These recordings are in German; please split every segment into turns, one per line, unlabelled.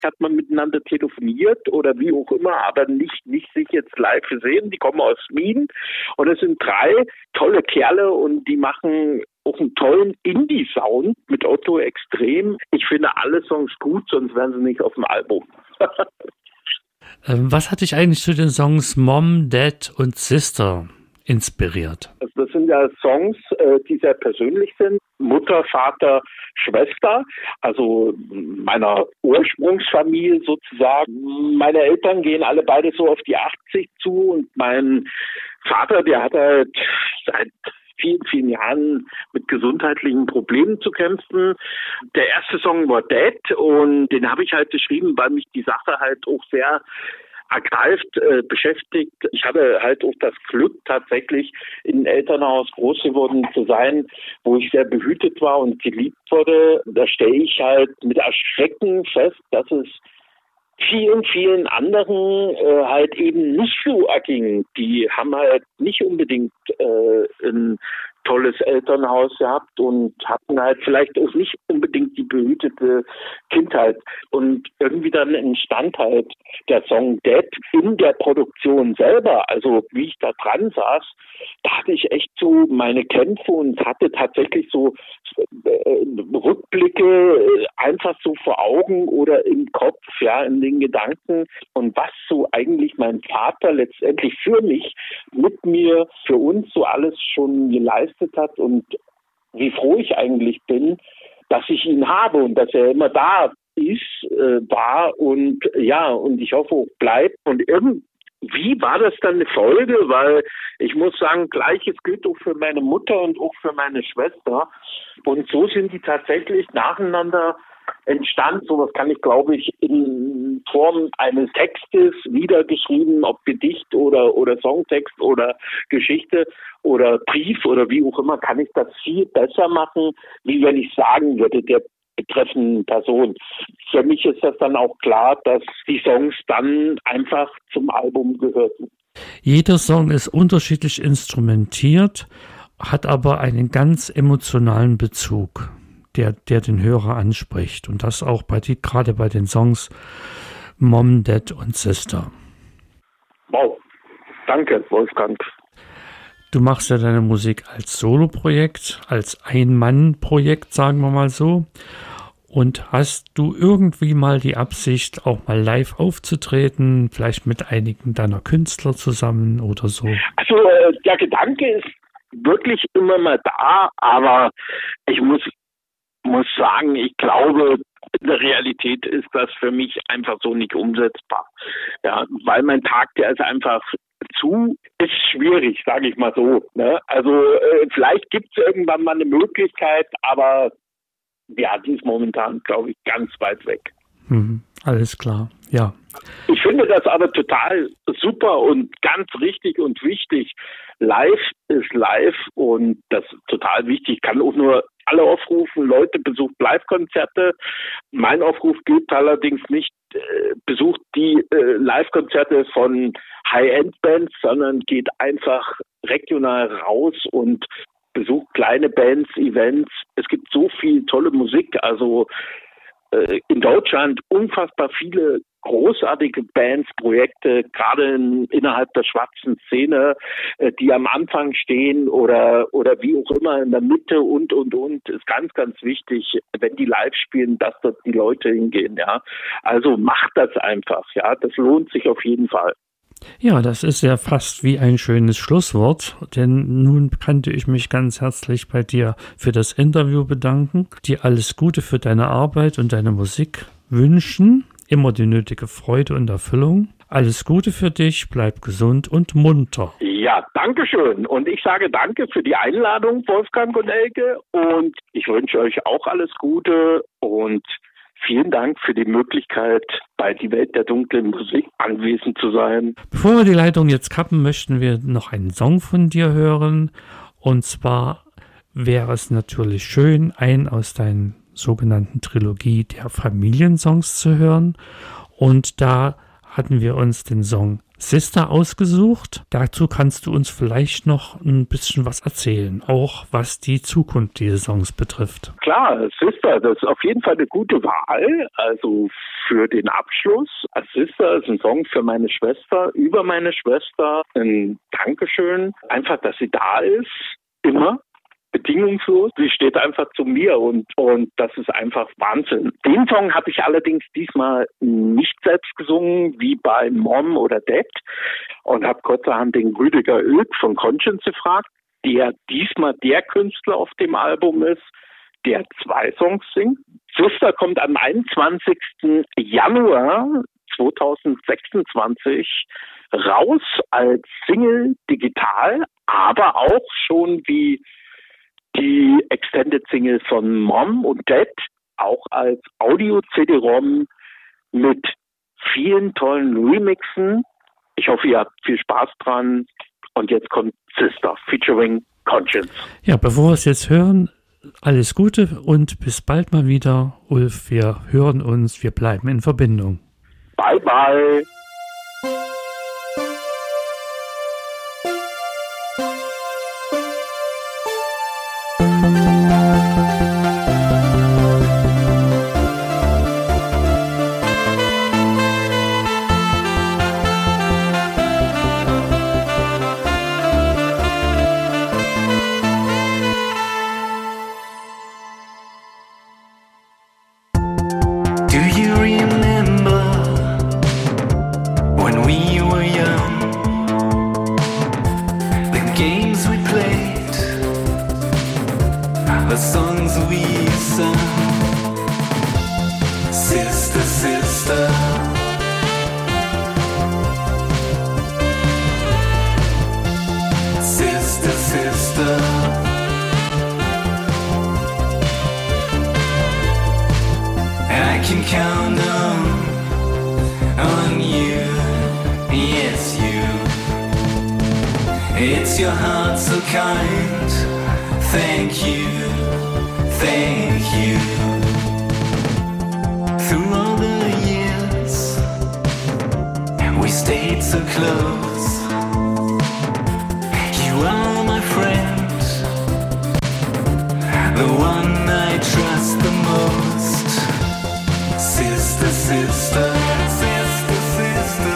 hat man miteinander telefoniert oder wie auch immer, aber nicht sich jetzt live gesehen. Die kommen aus Wien und es sind 3 tolle Kerle und die machen auch einen tollen Indie-Sound mit Otto Extrem. Ich finde alle Songs gut, sonst wären sie nicht auf dem Album.
Was hat dich eigentlich zu den Songs Mom, Dad und Sister inspiriert?
Das sind ja Songs, die sehr persönlich sind. Mutter, Vater, Schwester, also meiner Ursprungsfamilie sozusagen. Meine Eltern gehen alle beide so auf die 80 zu und mein Vater, der hat halt seit vielen Jahren mit gesundheitlichen Problemen zu kämpfen. Der erste Song war Dad und den habe ich halt geschrieben, weil mich die Sache halt auch sehr ergreift, beschäftigt. Ich hatte halt auch das Glück, tatsächlich in einem Elternhaus groß geworden zu sein, wo ich sehr behütet war und geliebt wurde. Da stelle ich halt mit Erschrecken fest, dass es vielen anderen halt eben nicht so erging. Die haben halt nicht unbedingt ein tolles Elternhaus gehabt und hatten halt vielleicht auch nicht unbedingt die behütete Kindheit. Und irgendwie dann entstand halt der Song Dad in der Produktion selber. Also wie ich da dran saß, da hatte ich echt so meine Kämpfe und hatte tatsächlich so Rückblicke einfach so vor Augen oder im Kopf, ja, in den Gedanken und was so eigentlich mein Vater letztendlich für mich, mit mir, für uns so alles schon geleistet hat und wie froh ich eigentlich bin, dass ich ihn habe und dass er immer da ist, war und ja, und ich hoffe auch bleibt und irgendwie war das dann eine Folge, weil ich muss sagen, Gleiches gilt auch für meine Mutter und auch für meine Schwester und so sind die tatsächlich nacheinander entstanden. Sowas kann ich, glaube ich, in Form eines Textes niedergeschrieben, ob Gedicht oder Songtext oder Geschichte oder Brief oder wie auch immer, kann ich das viel besser machen, wie wenn ich sagen würde, der betreffenden Person. Für mich ist das dann auch klar, dass die Songs dann einfach zum Album gehörten.
Jeder Song ist unterschiedlich instrumentiert, hat aber einen ganz emotionalen Bezug, der den Hörer anspricht. Und das auch gerade bei den Songs Mom, Dad und Sister.
Wow, danke, Wolfgang.
Du machst ja deine Musik als Soloprojekt, als Ein-Mann-Projekt, sagen wir mal so. Und hast du irgendwie mal die Absicht, auch mal live aufzutreten, vielleicht mit einigen deiner Künstler zusammen oder so?
Also der Gedanke ist wirklich immer mal da, aber ich muss sagen, ich glaube, in der Realität ist das für mich einfach so nicht umsetzbar. Ja, weil mein Tag, der ist einfach ist schwierig, sage ich mal so. Ne? Also vielleicht gibt es irgendwann mal eine Möglichkeit, aber ja, die ist momentan, glaube ich, ganz weit weg.
Alles klar, ja.
Ich finde das aber total super und ganz richtig und wichtig. Live ist live und das ist total wichtig. Ich kann auch nur alle aufrufen, Leute, besucht Live-Konzerte. Mein Aufruf gilt allerdings nicht, besucht die Live-Konzerte von High-End-Bands, sondern geht einfach regional raus und besucht kleine Bands, Events. Es gibt so viel tolle Musik, also in Deutschland unfassbar viele großartige Bands, Projekte, gerade innerhalb der schwarzen Szene, die am Anfang stehen oder wie auch immer in der Mitte und, ist ganz, ganz wichtig, wenn die live spielen, dass dort die Leute hingehen, ja. Also macht das einfach, ja. Das lohnt sich auf jeden Fall.
Ja, das ist ja fast wie ein schönes Schlusswort, denn nun könnte ich mich ganz herzlich bei dir für das Interview bedanken, dir alles Gute für deine Arbeit und deine Musik wünschen, immer die nötige Freude und Erfüllung. Alles Gute für dich, bleib gesund und munter.
Ja, danke schön. Und ich sage danke für die Einladung, Wolfgang und Elke. Und ich wünsche euch auch alles Gute und vielen Dank für die Möglichkeit, bei Die Welt der dunklen Musik anwesend zu sein.
Bevor wir die Leitung jetzt kappen, möchten wir noch einen Song von dir hören. Und zwar wäre es natürlich schön, einen aus deinen sogenannten Trilogie der Familiensongs zu hören. Und da hatten wir uns den Song Sister ausgesucht. Dazu kannst du uns vielleicht noch ein bisschen was erzählen, auch was die Zukunft dieses Songs betrifft.
Klar, Sister, das ist auf jeden Fall eine gute Wahl. Also für den Abschluss. A Sister ist ein Song für meine Schwester, über meine Schwester. Ein Dankeschön, einfach, dass sie da ist, immer. Bedingungslos. Sie steht einfach zu mir und das ist einfach Wahnsinn. Den Song habe ich allerdings diesmal nicht selbst gesungen, wie bei Mom oder Dad, und habe kurzerhand den Rüdiger Oelk von Conscience gefragt, der diesmal der Künstler auf dem Album ist, der 2 Songs singt. Sister kommt am 21. Januar 2026 raus als Single digital, aber auch schon wie die Extended Single von Mom und Dad, auch als Audio-CD-ROM mit vielen tollen Remixen. Ich hoffe, ihr habt viel Spaß dran. Und jetzt kommt Sister featuring Conscience.
Ja, bevor wir es jetzt hören, alles Gute und bis bald mal wieder. Ulf, wir hören uns, wir bleiben in Verbindung.
Bye, bye.
It's your heart so kind. Thank you, thank you. Through all the years, we stayed so close. You are my friend, the one I trust the most. Sister, sister, sister, sister.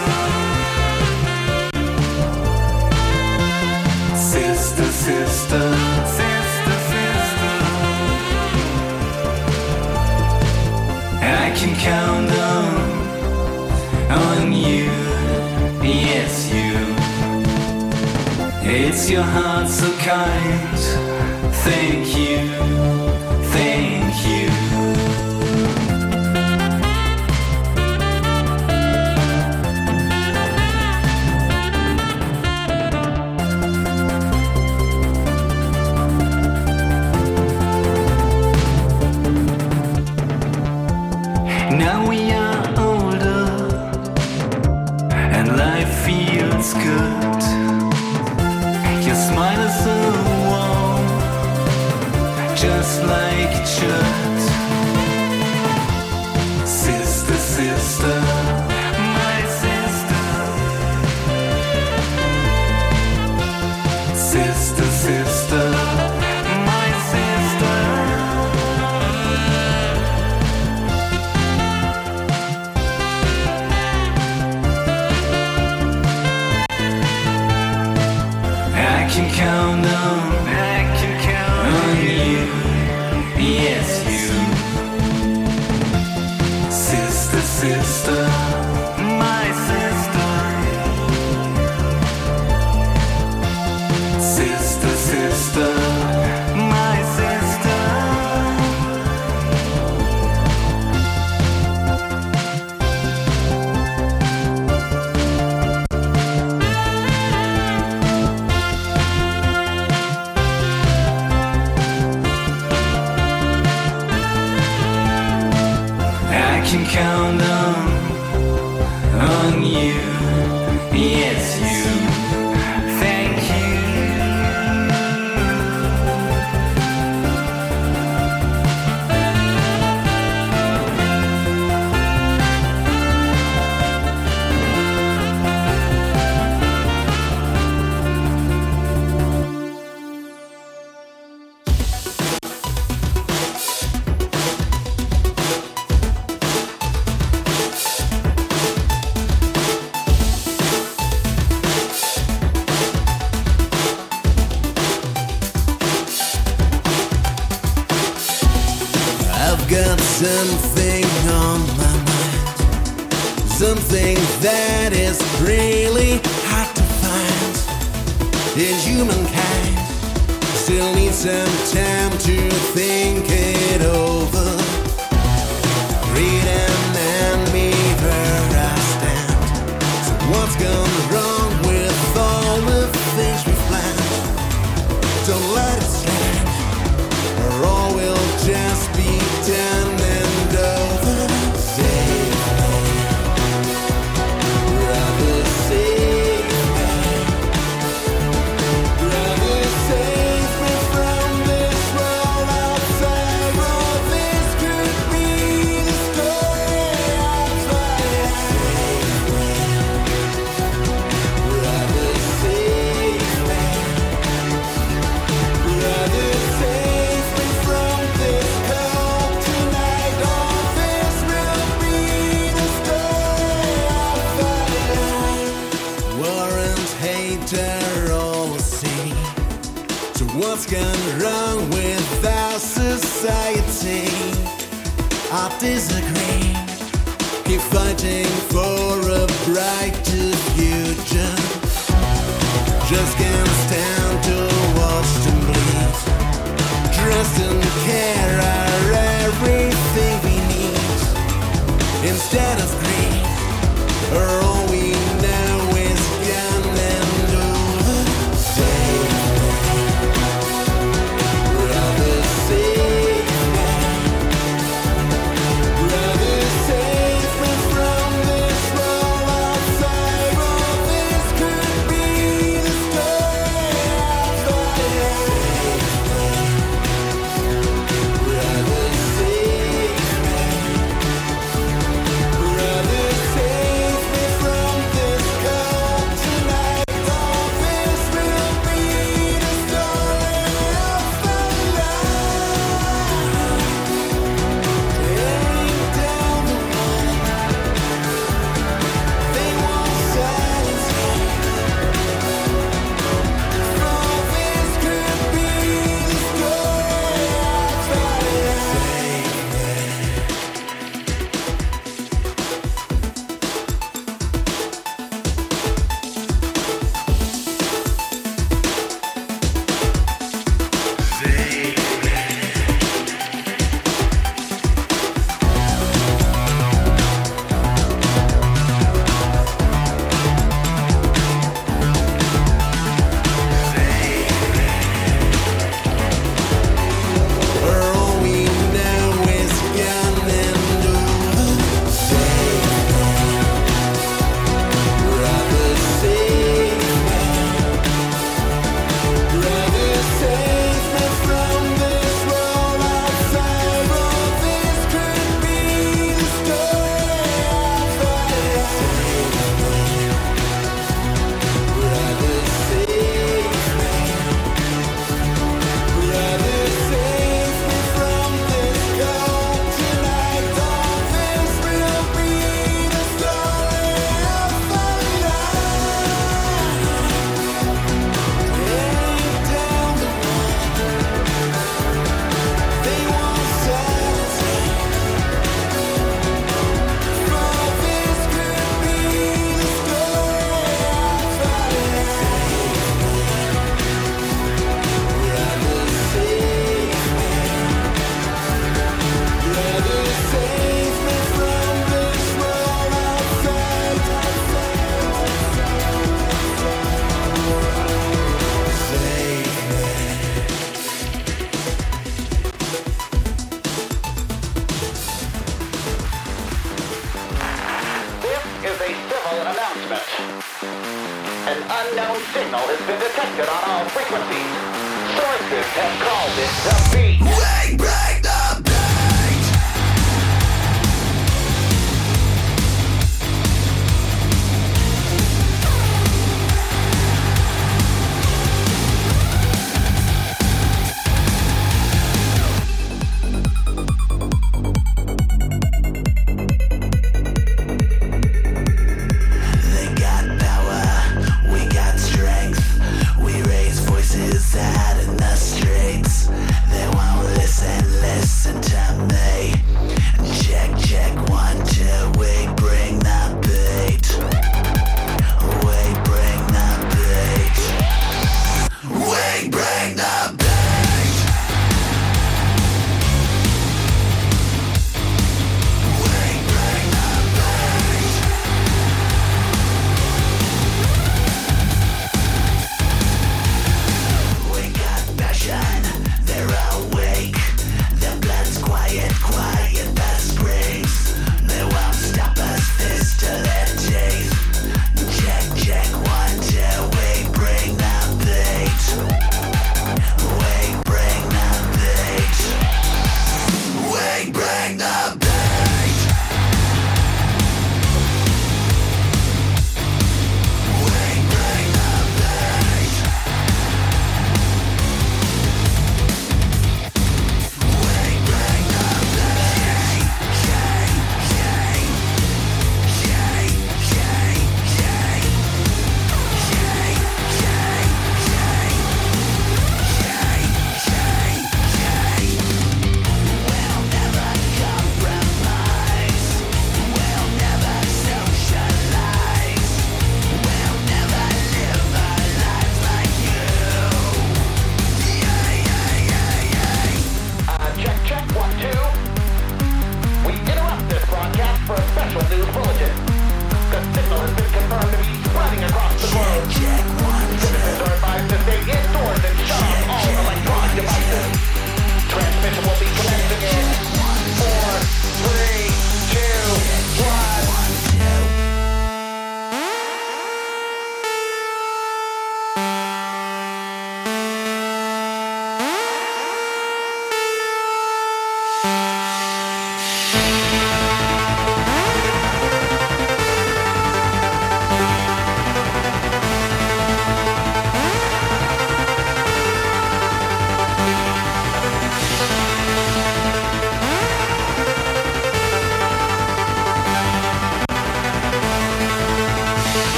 Sister, sister, sister, sister. I can count on you, yes you. It's your heart so kind. Thank you, thank you. Now we are older and life feels good. Your smile is so warm, just like it should. Sister, sister, my sister. Sister, sister, my sister. I can count on you, yes you. Sister, sister, my sister. Sister, sister, my sister. I can count
something on my mind, something that is really hard to find in humankind. Still need some time to think it over. Read and me where I stand. So what's gone wrong with all the things we've planned? Don't let it stand, or all will just be done and over. Save me, brother, save me. Brother, save me from this world outside. Oh, this could be the story of my life. Brother, save me. Brother, save me from this cold tonight. Oh, this will be the story of my life. War and hate are all the same. So what's gone wrong with our society? I disagree. Keep fighting for a brighter future. Just can't stand to watch them bleed. Trust and care are everything we need. Instead of greed, all we know is gun and over. Save me, brother, save me. Brother, save me from this world outside. Oh, this could be the story of my life. Brother, save me. Brother, save me from this cold tonight. Oh, this will be the story of my life. Tearing down the wall, they won't silence me. Oh, this could be the story of my life. All we know is gun and over. Save me, brother, save me. Brother, save me from this world outside. Oh, this could be the story of my life. Brother, save me. Brother, save me from this cold tonight. Oh, this will be the story of my life. Tearing down the wall, they won't silence me. Oh, this could be the story of my life. Brother, save me. Brother, save me from this world outside. Save me.
This is a civil announcement. An unknown signal has been detected on all frequencies. Sources have called it the beat.
We break the beat. They got power, we got strength. We raise voices out in the streets. They won't listen.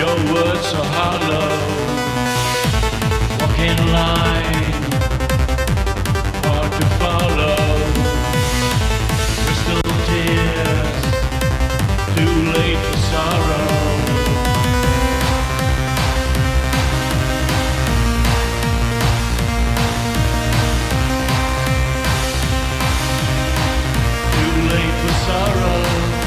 Your words are hollow. Walk in line, hard to follow. Crystal tears, too late for sorrow. Too late for sorrow.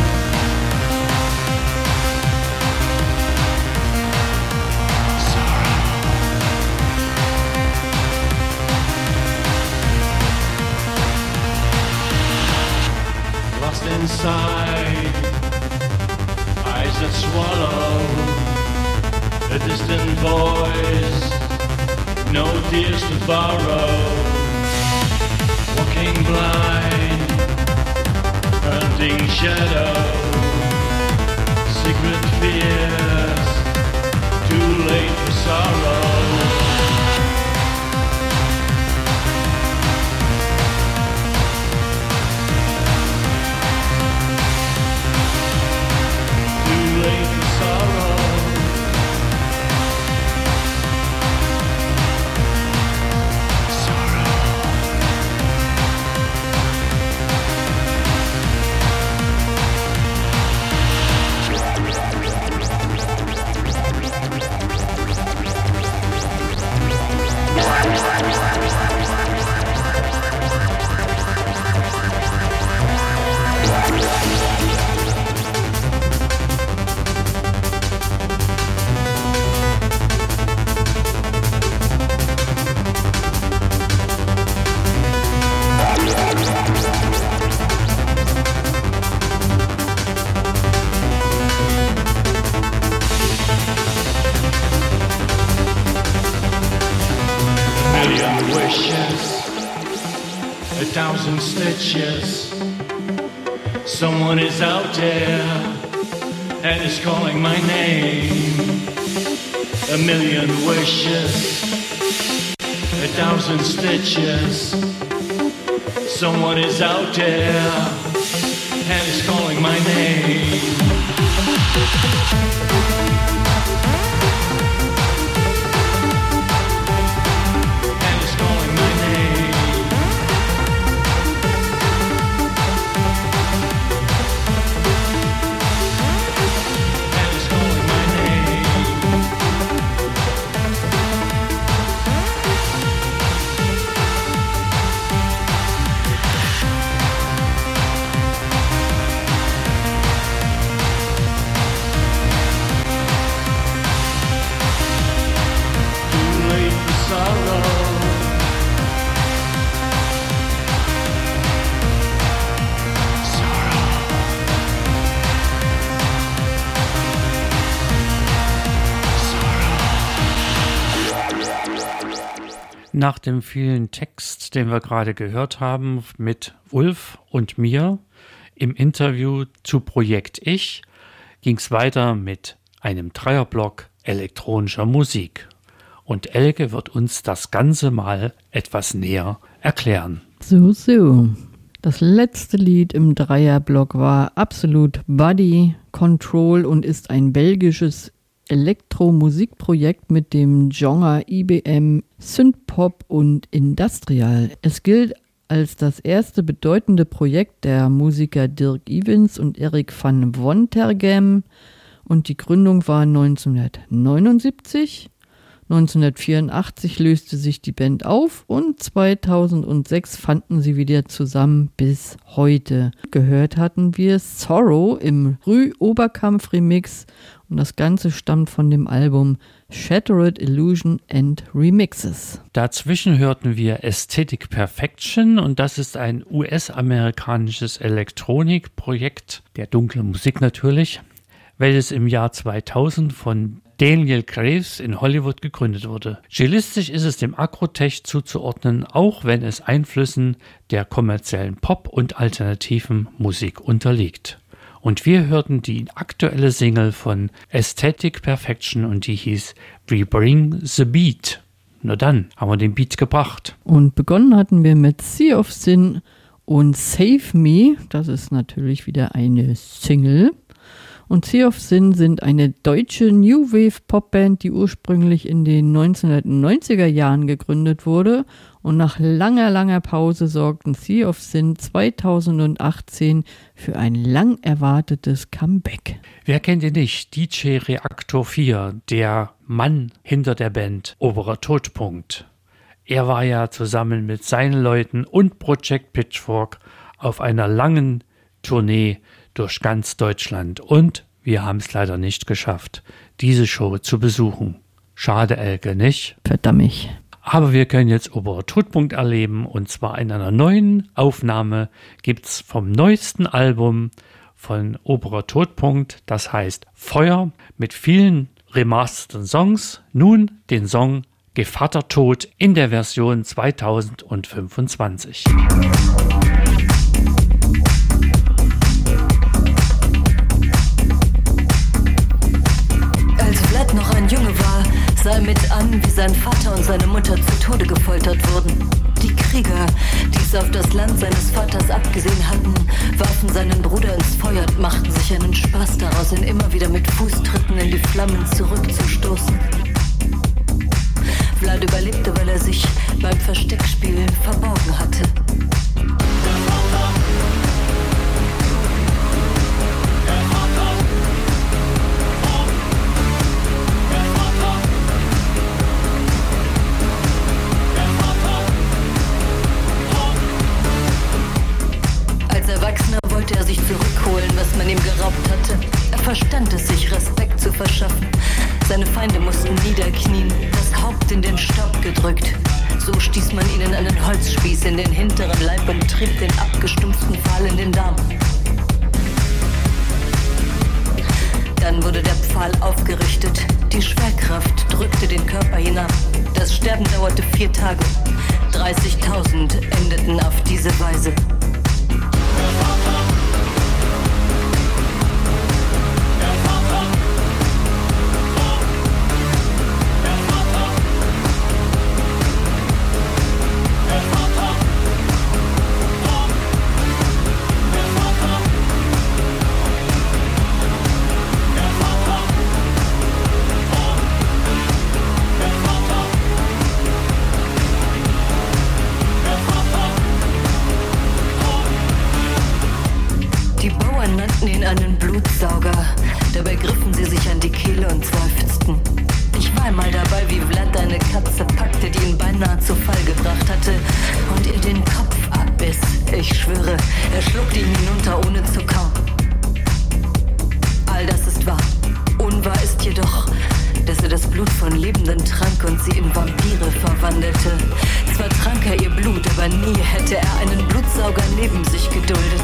Inside, eyes that swallow, a distant voice, no tears to borrow. Walking blind, hunting shadow, secret fears, too late for sorrow. Stitches. Someone is out there and is calling my name. A million wishes, 1,000 stitches. Someone is out there and is calling my name.
Nach dem vielen Text, den wir gerade gehört haben mit Ulf und mir im Interview zu Projekt Ich, ging es weiter mit einem Dreierblock elektronischer Musik. Und Elke wird uns das Ganze mal etwas näher erklären.
So. Das letzte Lied im Dreierblock war Absolute Body Control und ist ein belgisches Elektromusikprojekt mit dem Genre IBM, Synthpop und Industrial. Es gilt als das erste bedeutende Projekt der Musiker Dirk Evans und Erik van Wontergem und die Gründung war 1979. 1984 löste sich die Band auf und 2006 fanden sie wieder zusammen bis heute. Gehört hatten wir Sorrow im Rue Oberkampf Remix und das Ganze stammt von dem Album Shattered Illusion and Remixes.
Dazwischen hörten wir Aesthetic Perfection und das ist ein US-amerikanisches Elektronikprojekt, der dunklen Musik natürlich, welches im Jahr 2000 von Daniel Graves in Hollywood gegründet wurde. Stilistisch ist es dem Agrotech zuzuordnen, auch wenn es Einflüssen der kommerziellen Pop- und alternativen Musik unterliegt. Und wir hörten die aktuelle Single von Aesthetic Perfection und die hieß We Bring the Beat. Na dann haben wir den Beat gebracht.
Und begonnen hatten wir mit Sea of Sin und Save Me. Das ist natürlich wieder eine Single. Und Sea of Sin sind eine deutsche New Wave Popband, die ursprünglich in den 1990er Jahren gegründet wurde. Und nach langer Pause sorgten Sea of Sin 2018 für ein lang erwartetes Comeback.
Wer kennt ihn nicht? DJ Reaktor 4, der Mann hinter der Band Oberer Todpunkt. Er war ja zusammen mit seinen Leuten und Project Pitchfork auf einer langen Tournee durch ganz Deutschland. Und wir haben es leider nicht geschafft, diese Show zu besuchen. Schade, Elke, nicht?
Verdammt.
Aber wir können jetzt Oberer Todpunkt erleben, und zwar in einer neuen Aufnahme gibt's vom neuesten Album von Oberer Todpunkt, das heißt Feuer, mit vielen remasterten Songs. Nun den Song Gevattertod in der Version 2025.
Als Vlad noch ein Junge war, sah er mit an, wie sein Vater und seine Mutter zu Tode gefoltert wurden. Die Krieger, die es auf das Land seines Vaters abgesehen hatten, warfen seinen Bruder ins Feuer und machten sich einen Spaß daraus, ihn immer wieder mit Fußtritten in die Flammen zurückzustoßen. Vlad überlebte, weil er sich beim Versteckspiel verborgen hatte. Als Erwachsener wollte er sich zurückholen, was man ihm geraubt hatte. Er verstand es, sich Respekt zu verschaffen. Seine Feinde mussten niederknien, das Haupt in den Staub gedrückt. So stieß man ihnen einen Holzspieß in den hinteren Leib und trieb den abgestumpften Pfahl in den Darm. Dann wurde der Pfahl aufgerichtet. Die Schwerkraft drückte den Körper hinab. Das Sterben dauerte 4 Tage. 30.000 endeten auf diese Weise. Einen Blutsauger. Dabei griffen sie sich an die Kehle und seufzten. Ich war einmal dabei, wie Vlad eine Katze packte, die ihn beinahe zu Fall gebracht hatte und ihr den Kopf abbiss. Ich schwöre, er schluckte ihn hinunter, ohne zu kauen. All das ist wahr. Unwahr ist jedoch, dass er das Blut von Lebenden trank und sie in Vampire verwandelte. Zwar trank er ihr Blut, aber nie hätte er einen Blutsauger neben sich geduldet.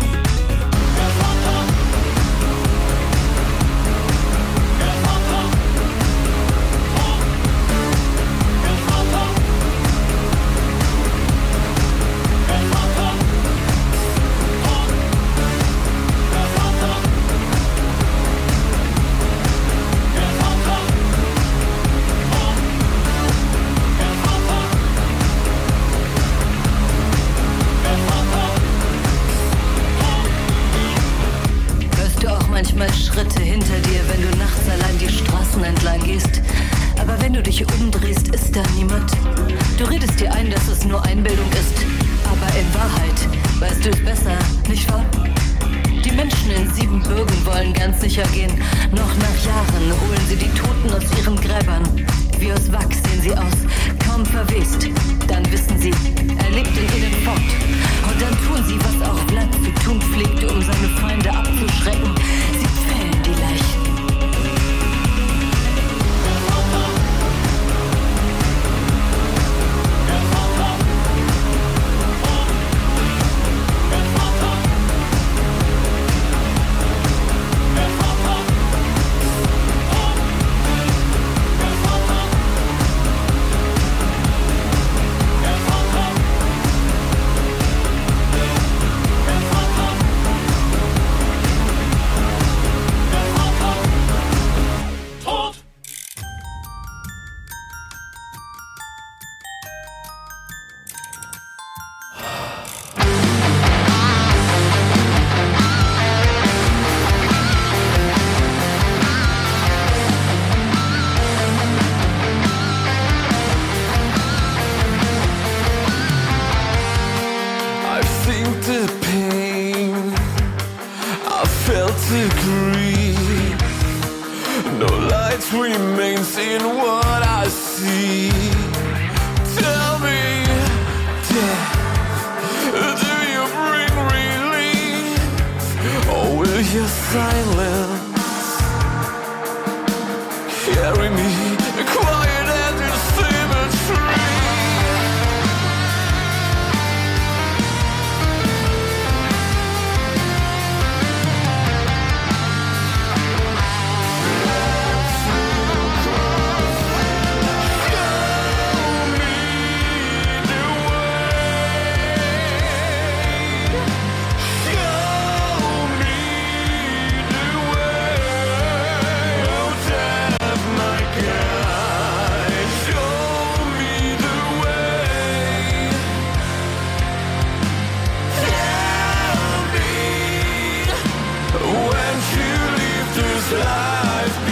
Schritte hinter dir, wenn du nachts allein die Straßen entlang gehst. Aber wenn du dich umdrehst, ist da niemand. Du redest dir ein, dass es nur Einbildung ist. Aber in Wahrheit weißt du es besser, nicht wahr? Die Menschen in Siebenbürgen wollen ganz sicher gehen. Noch nach Jahren holen sie die Toten aus ihren Gräbern. Wie aus Wachs sehen sie aus, kaum verwest. Dann wissen sie, er lebt in ihnen fort. Und dann tun sie, was auch Vlad zu tun pflegte, um seine Feinde abzuschrecken. Sie fällen die Leichen.
that remains in what I see. Tell me, do you bring relief, or will your silence carry me quiet as a cemetery? Life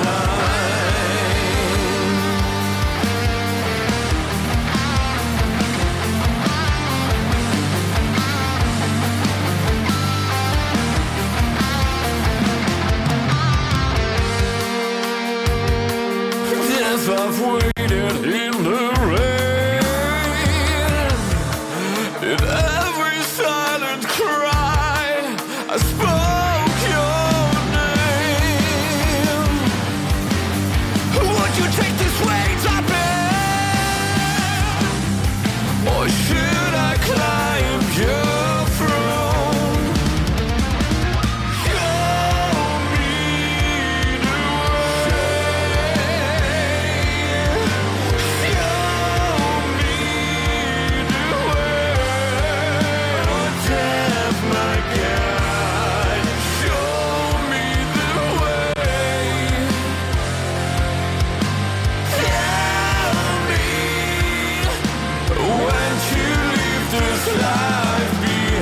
behind. Yes, I've waited in the rain, in every silent cry I spoke your name. Would you take this weight up in, or should I climb your throne? Show me the way. Show me the way. Oh, death, my God. Show me the way. Tell me, when you leave this life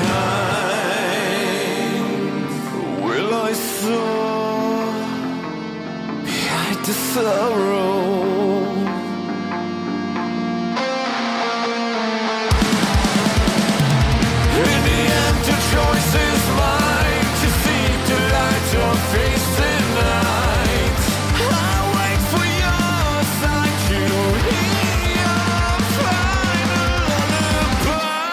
behind, will I soar behind the sorrow? In the end, the choice is mine, to seek the light or face the night. I'll wait for your sign to hear your final lullaby.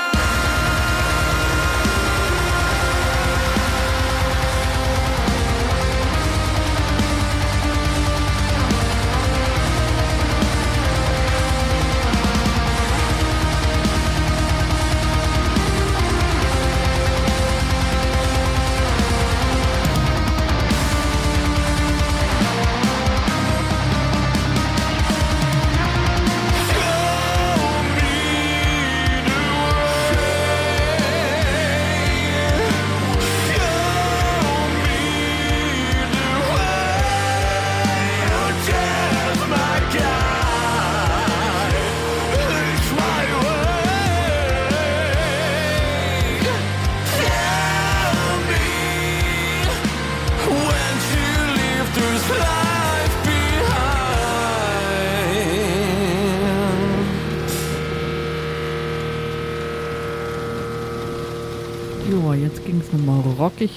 Joa, jetzt ging es nochmal rockig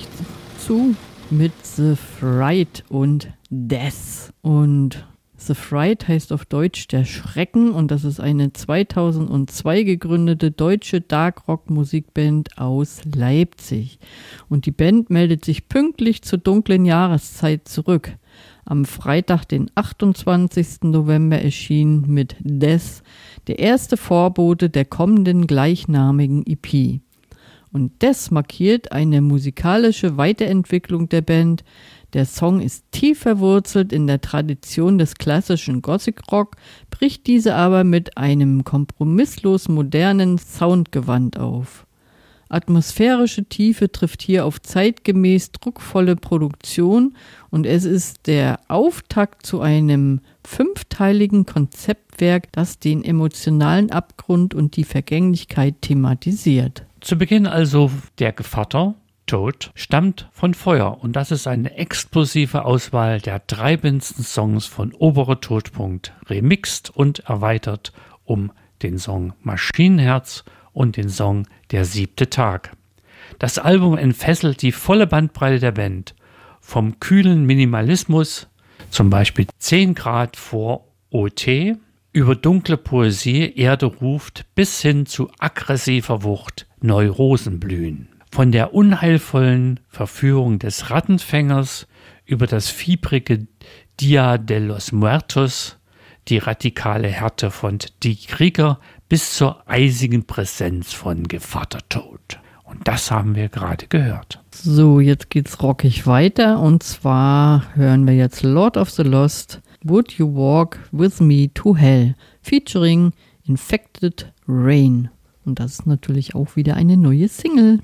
zu mit The Fright und Death. Und The Fright heißt auf Deutsch der Schrecken und das ist eine 2002 gegründete deutsche Dark-Rock-Musikband aus Leipzig. Und die Band meldet sich pünktlich zur dunklen Jahreszeit zurück. Am Freitag, den 28. November, erschien mit Death der erste Vorbote der kommenden gleichnamigen EP. Und das markiert eine musikalische Weiterentwicklung der Band. Der Song ist tief verwurzelt in der Tradition des klassischen Gothic Rock, bricht diese aber mit einem kompromisslos modernen Soundgewand auf. Atmosphärische Tiefe trifft hier auf zeitgemäß druckvolle Produktion und es ist der Auftakt zu einem 5-teiligen Konzeptwerk, das den emotionalen Abgrund und die Vergänglichkeit thematisiert.
Zu Beginn also der Gevatter, Tod, stammt von Feuer und das ist eine explosive Auswahl der 3 besten Songs von Oberer Todpunkt, remixt und erweitert um den Song Maschinenherz und den Song Der 7. Tag. Das Album entfesselt die volle Bandbreite der Band, vom kühlen Minimalismus Zum Beispiel 10 Grad vor OT, über dunkle Poesie Erde ruft bis hin zu aggressiver Wucht Neurosen blühen. Von der unheilvollen Verführung des Rattenfängers über das fiebrige Dia de los Muertos, die radikale Härte von Die Krieger bis zur eisigen Präsenz von Gevatertod. Und das haben wir gerade gehört.
So, jetzt geht's rockig weiter und zwar hören wir jetzt Lord of the Lost, Would You Walk With Me to Hell, featuring Infected Rain. Und das ist natürlich auch wieder eine neue Single.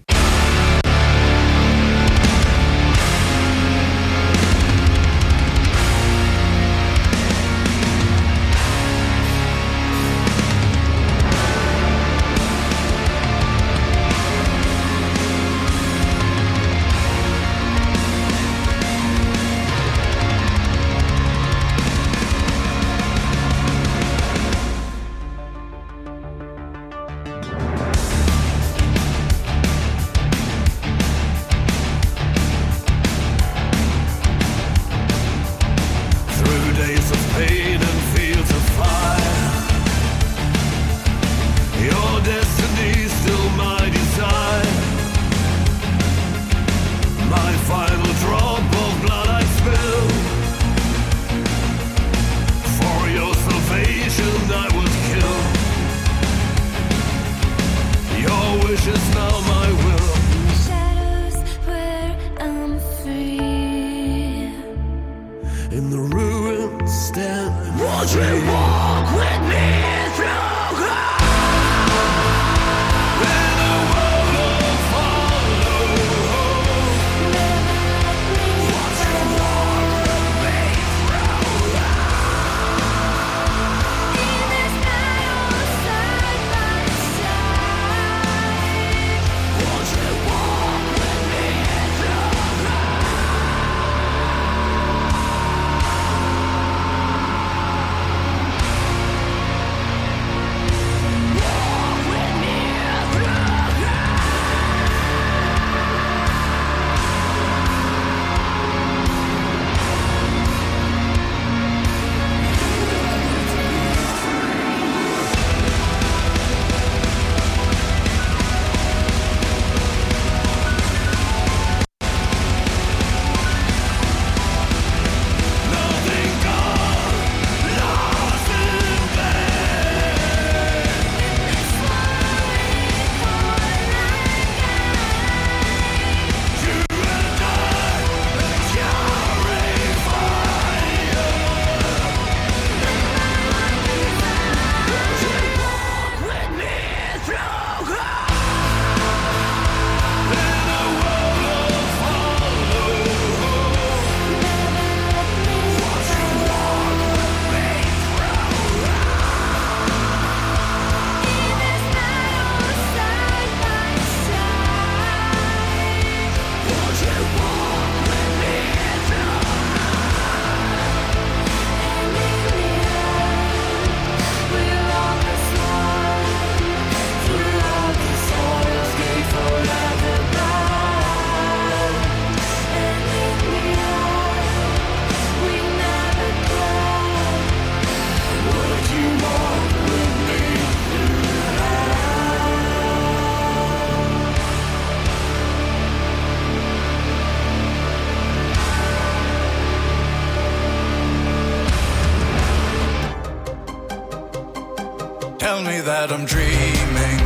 Tell me that I'm dreaming.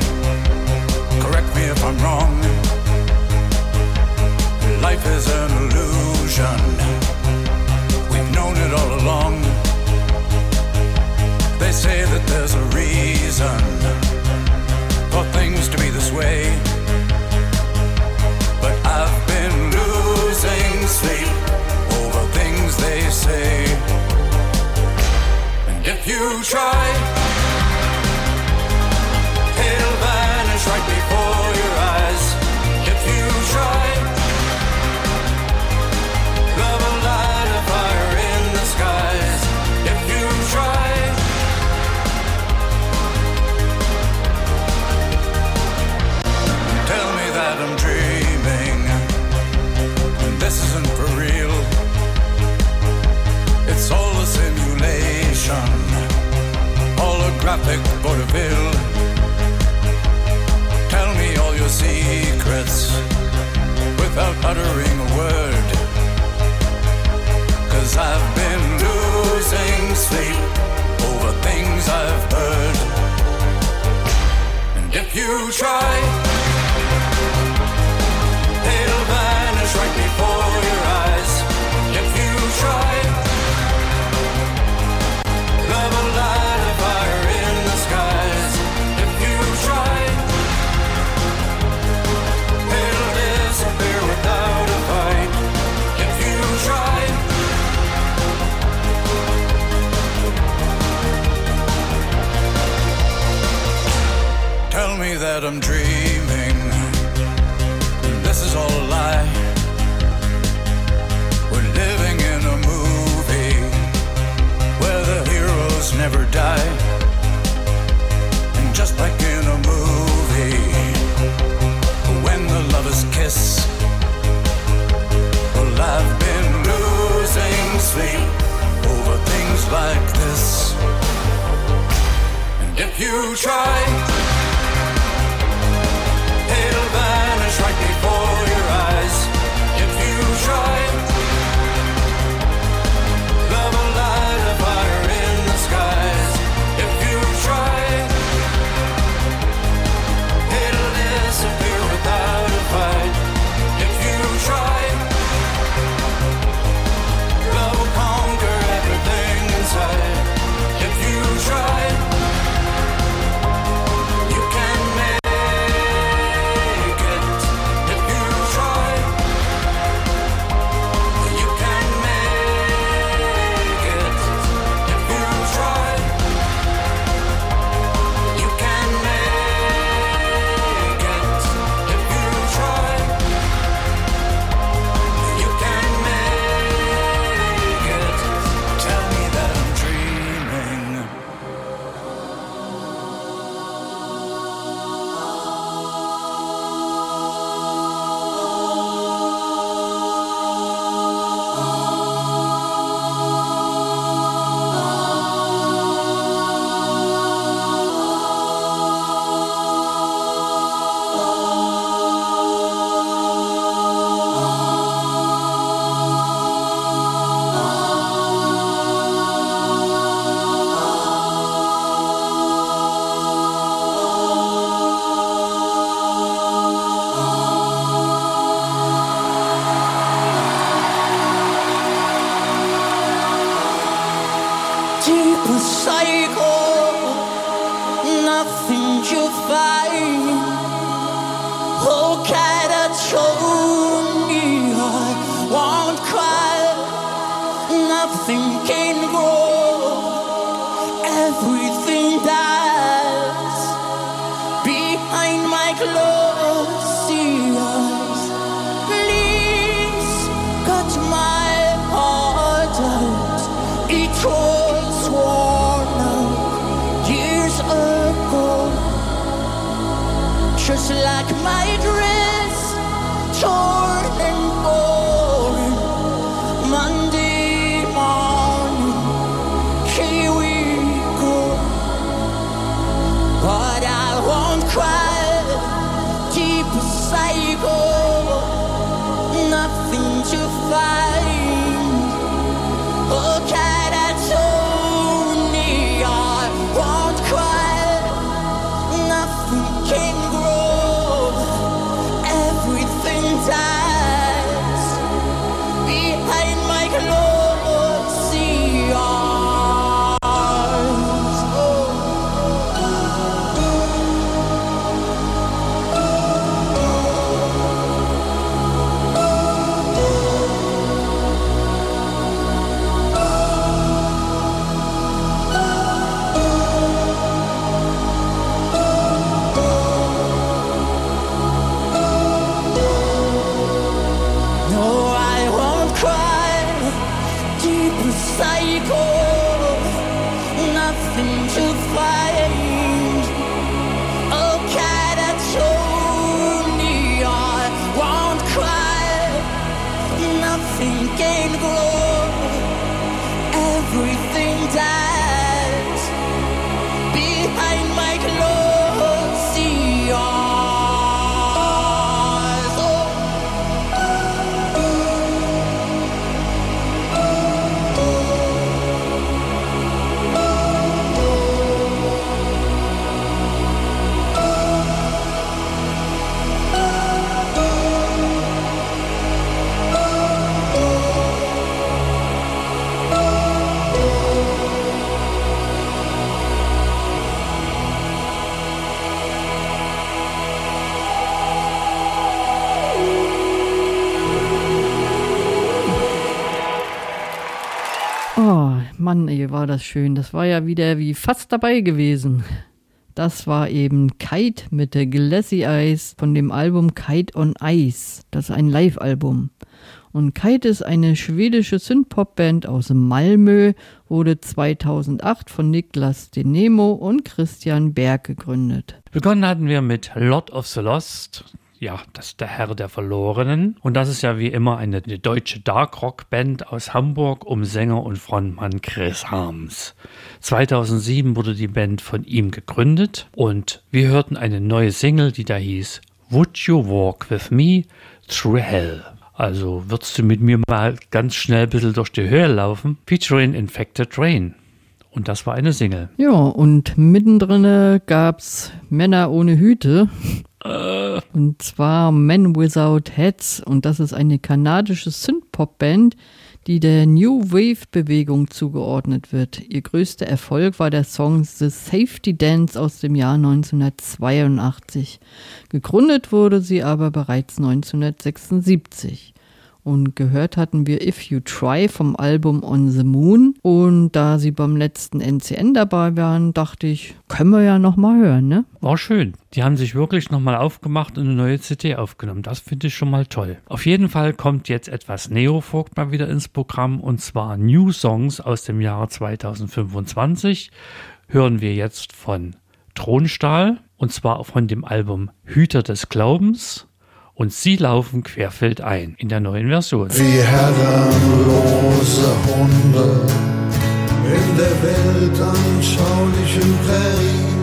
Correct me if I'm wrong. Life is an illusion. We've known it all along. They say that there's a reason for things to be this way. But I've been losing sleep over things they say. And if you try, it'll vanish right before your eyes. If you try, love will light a fire in the skies. If you try, tell me that I'm dreaming, and this isn't for real. traffic vaudeville. Tell me all your secrets without uttering a word. 'Cause I've been losing sleep over things I've heard. And if you try, it'll vanish right before your eyes. If you try, love will light a fire in the skies. If you try, it'll disappear without a fight. If you try, tell me that I'm dreaming. This is all a lie. We're living in a movie where the heroes never die. And just like in a movie, when the lovers kiss, well, I've been losing sleep over things like this. And if you try, it'll vanish right before your eyes. If you try, love will light a fire in the skies. If you try, it'll disappear without a fight. If you try, love will conquer everything inside. If you try, you can make it. If you try, you can make it. If you try, you can make it. If you try, you can make it. Tell me that I'm dreaming.
Deep psycho, nothing to find. Oh, cat, I told me I won't cry. Nothing can grow, everything dies behind my closed eyes. Please cut my heart out. It was worn out years ago, just like my dress, torn and worn. Monday morning, here we go. But I won't cry, deep psycho, nothing to find. Oh, cat, I told me I won't cry. Nothing can grow, everything dies behind my closed eyes. Oh. No, I won't cry, deep psycho, nothing to find. Oh, cat, I told me I won't cry. Nothing can grow, everything dies
Oh, Mann, ey, war das schön. Das war ja wieder wie fast dabei gewesen. Das war eben Kite mit der Glassy Eyes von dem Album Kite on Ice. Das ist ein Live-Album. Und Kite ist eine schwedische Synthpop-Band aus Malmö, wurde 2008 von Niklas Denemo und Christian Berg gegründet.
Begonnen hatten wir mit Lord of the Lost. Ja, das ist der Herr der Verlorenen. Und das ist ja wie immer eine deutsche Dark-Rock-Band aus Hamburg um Sänger und Frontmann Chris Harms. 2007 wurde die Band von ihm gegründet und wir hörten eine neue Single, die da hieß Would You Walk With Me Through Hell? Also würdest du mit mir mal ganz schnell ein bisschen durch die Höhe laufen? Featuring Infected Rain. Und das war eine Single.
Ja, und mittendrin gab's Männer ohne Hüte. Und zwar Men Without Heads. Und das ist eine kanadische Synthpop-Band, die der New Wave-Bewegung zugeordnet wird. Ihr größter Erfolg war der Song The Safety Dance aus dem Jahr 1982. Gegründet wurde sie aber bereits 1976. Und gehört hatten wir If You Try vom Album On the Moon. Und da sie beim letzten NCN dabei waren, dachte ich, können wir ja nochmal hören, ne?
War schön. Die haben sich wirklich nochmal aufgemacht und eine neue CD aufgenommen. Das finde ich schon mal toll. Auf jeden Fall kommt jetzt etwas Neofolk mal wieder ins Programm. Und zwar New Songs aus dem Jahre 2025. Hören wir jetzt von Thronstahl. Und zwar von dem Album Hüter des Glaubens. Und sie laufen querfeldein in der neuen Version.
Wie herrenlose Hunde in der weltanschaulichen Prärie.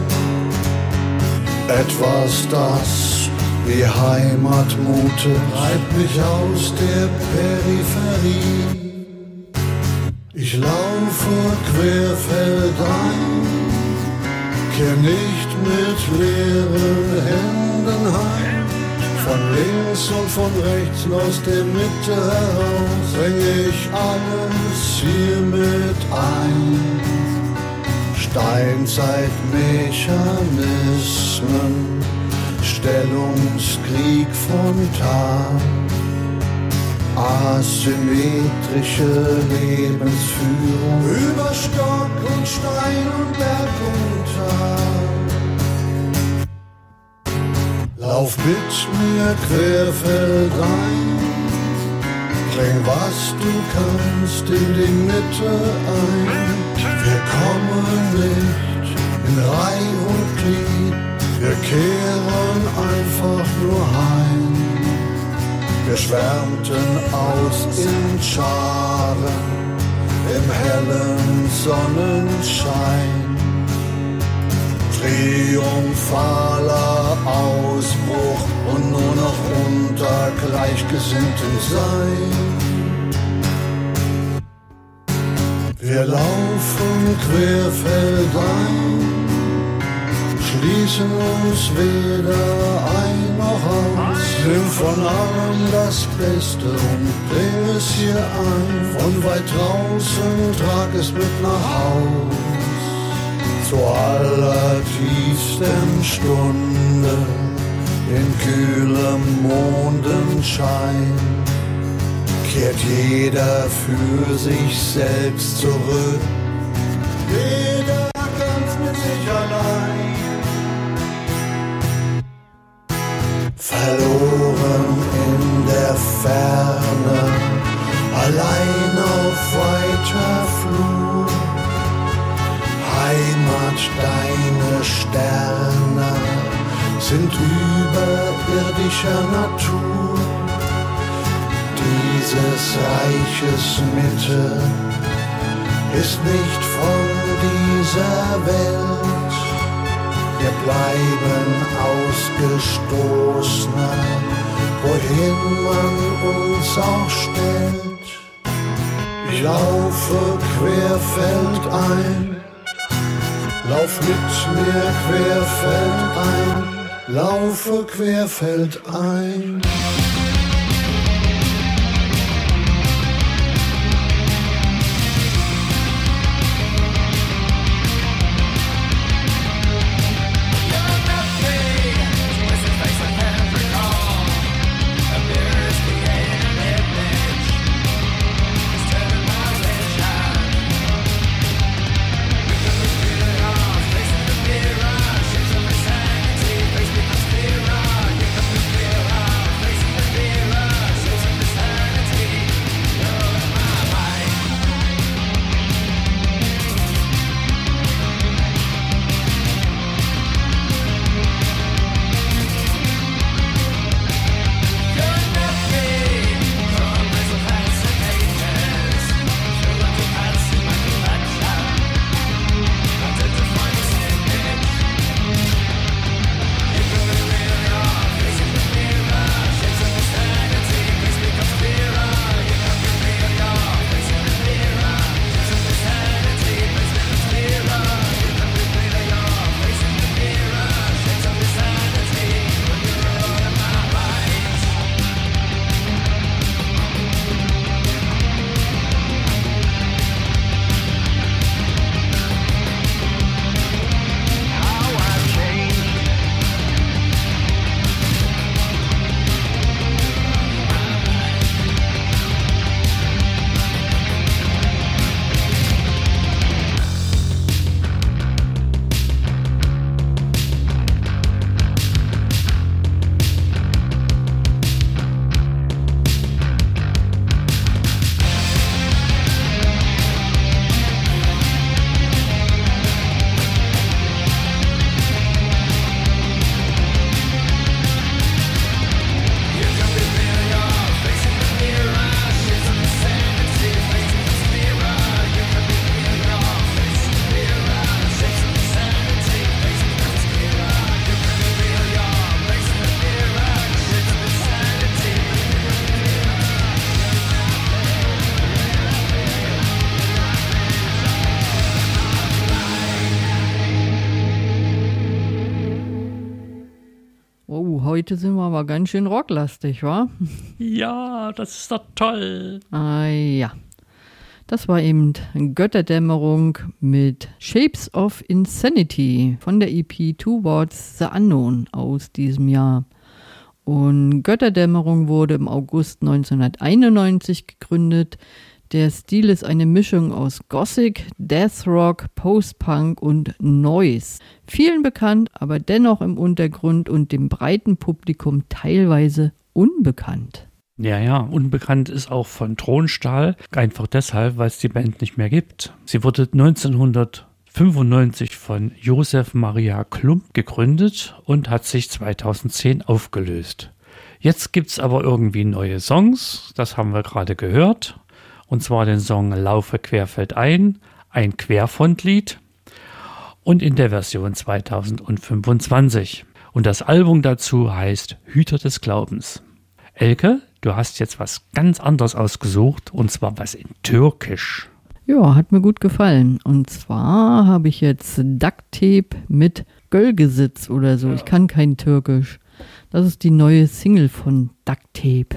Etwas, das wie Heimat mutet, treibt mich aus der Peripherie. Ich laufe querfeldein, kehr nicht mit leeren Händen heim. Von links und von rechts aus der Mitte heraus bring ich alles hier mit ein. Steinzeitmechanismen, Stellungskrieg frontal, asymmetrische Lebensführung über Stock und Stein und Berg und Tal. Lauf mit mir querfeldein, bring was du kannst in die Mitte ein. Wir kommen nicht in Reih und Glied, wir kehren einfach nur heim. Wir schwärmten aus in Scharen im hellen Sonnenschein. Triumphaler Ausbruch und nur noch unter Gleichgesinnten sein. Wir laufen querfeldein, schließen uns weder ein noch aus. Nimm von allem das Beste und bring es hier ein. Von weit draußen trag es mit nach Haus. Zur allertiefsten Stunde in kühlem Mondenschein kehrt jeder für sich selbst zurück. Jeder ganz mit sich allein. Verloren in der Ferne, allein auf weiter Flur. Heimat, deine Sterne sind überirdischer Natur. Dieses Reiches Mitte ist nicht von dieser Welt. Wir bleiben Ausgestoßene, wohin man uns auch stellt. Ich laufe querfeldein, lauf mit mir querfeldein, laufe querfeldein.
heute sind wir aber ganz schön rocklastig, wa?
Ja, das ist doch toll.
Ah ja. Das war eben Götterdämmerung mit Shapes of Insanity von der EP Towards the Unknown aus diesem Jahr. Und Götterdämmerung wurde im August 1991 gegründet. Der Stil ist eine Mischung aus Gothic, Death Rock, Post-Punk und Noise. Vielen bekannt, aber dennoch im Untergrund und dem breiten Publikum teilweise unbekannt.
Ja, unbekannt ist auch von Thronstahl, einfach deshalb, weil es die Band nicht mehr gibt. Sie wurde 1995 von Josef Maria Klump gegründet und hat sich 2010 aufgelöst. Jetzt gibt's aber irgendwie neue Songs, das haben wir gerade gehört, und zwar den Song Laufe querfeldein, ein Querfrontlied und in der Version 2025. Und das Album dazu heißt Hüter des Glaubens. Elke, du hast jetzt was ganz anderes ausgesucht, und zwar was in Türkisch.
Ja, hat mir gut gefallen. Und zwar habe ich jetzt Duct Tape mit Gölgesitz oder so. Ich kann kein Türkisch. Das ist die neue Single von Duct Tape.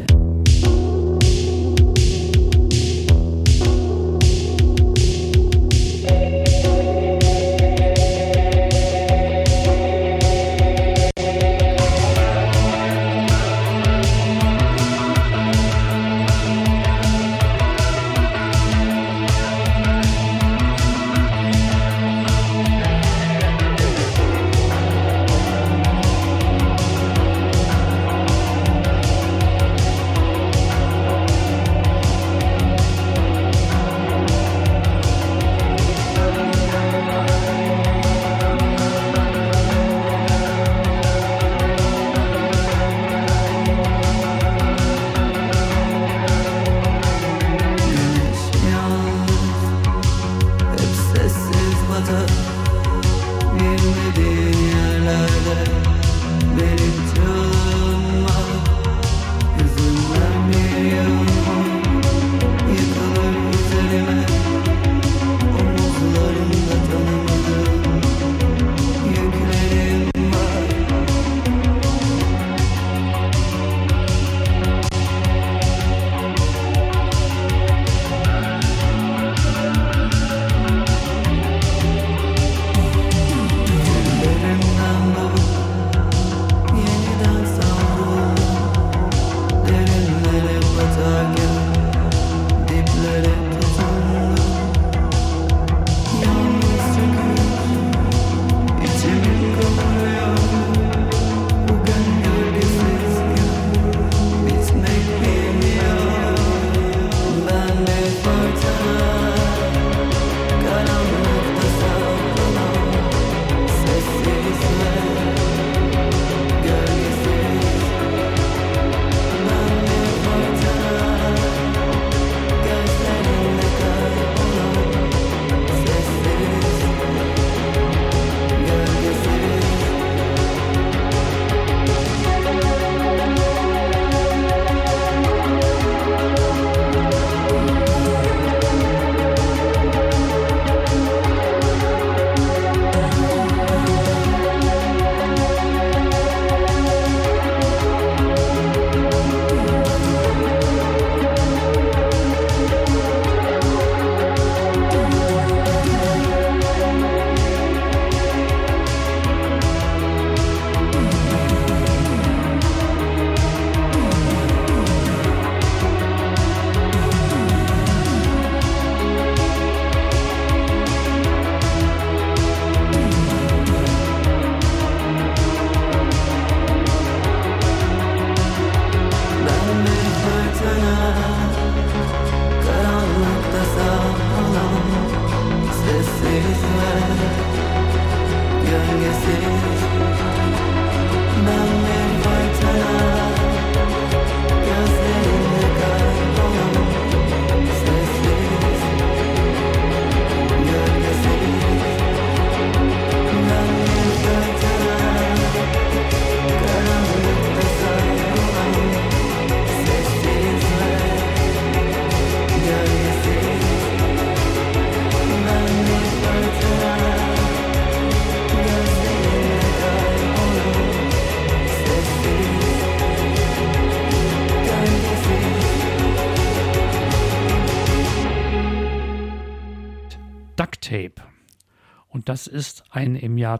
Duct Tape. Und das ist eine im Jahr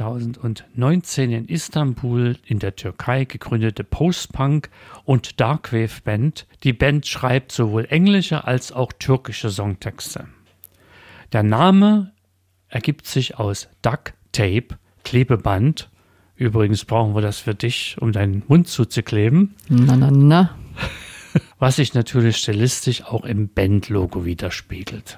2019 in Istanbul in der Türkei gegründete Post-Punk- und Darkwave-Band. Die Band schreibt sowohl englische als auch türkische Songtexte. Der Name ergibt sich aus Duct Tape, Klebeband. Übrigens brauchen wir das für dich, um deinen Mund zuzukleben.
Na.
Was sich natürlich stilistisch auch im Bandlogo widerspiegelt.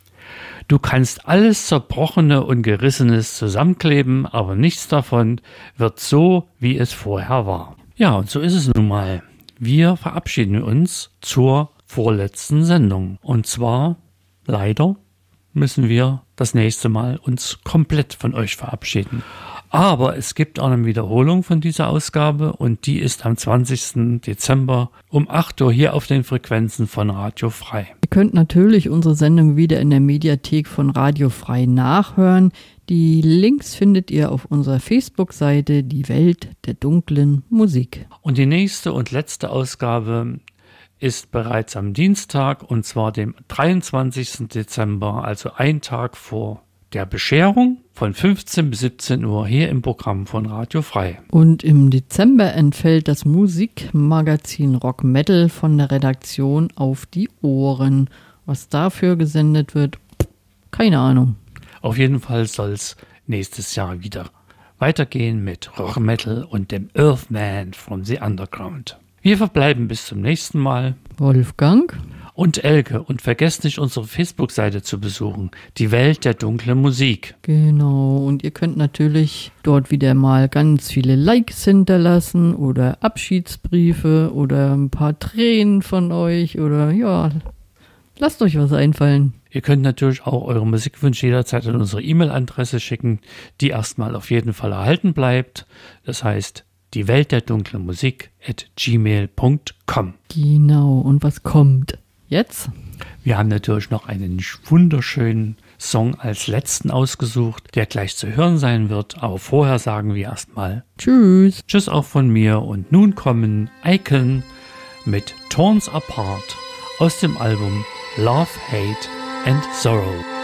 Du kannst alles Zerbrochene und Gerissenes zusammenkleben, aber nichts davon wird so, wie es vorher war. Ja, und so ist es nun mal. Wir verabschieden uns zur vorletzten Sendung. Und zwar, leider, müssen wir das nächste Mal uns komplett von euch verabschieden. Aber es gibt auch eine Wiederholung von dieser Ausgabe und die ist am 20. Dezember um 8 Uhr hier auf den Frequenzen von Radio Frei.
Ihr könnt natürlich unsere Sendung wieder in der Mediathek von Radio Frei nachhören. Die Links findet ihr auf unserer Facebook-Seite Die Welt der dunklen Musik.
Und die nächste und letzte Ausgabe ist bereits am Dienstag und zwar dem 23. Dezember, also ein Tag vor der Bescherung von 15 bis 17 Uhr hier im Programm von Radio Frei.
Und im Dezember entfällt das Musikmagazin Rock Metal von der Redaktion auf die Ohren. Was dafür gesendet wird, keine Ahnung.
Auf jeden Fall soll es nächstes Jahr wieder weitergehen mit Rock Metal und dem Earthman from the Underground. Wir verbleiben bis zum nächsten Mal.
Wolfgang
und Elke. Und vergesst nicht, unsere Facebook-Seite zu besuchen. Die Welt der dunklen Musik.
Genau. Und ihr könnt natürlich dort wieder mal ganz viele Likes hinterlassen oder Abschiedsbriefe oder ein paar Tränen von euch oder ja, lasst euch was einfallen.
Ihr könnt natürlich auch eure Musikwünsche jederzeit an unsere E-Mail-Adresse schicken, die erstmal auf jeden Fall erhalten bleibt. Das heißt, die Welt der dunklen Musik @gmail.com.
Genau. Und was kommt jetzt?
Wir haben natürlich noch einen wunderschönen Song als letzten ausgesucht, der gleich zu hören sein wird. Aber vorher sagen wir erstmal
Tschüss.
Tschüss auch von mir. Und nun kommen Icon mit Torns Apart aus dem Album Love, Hate and Sorrow.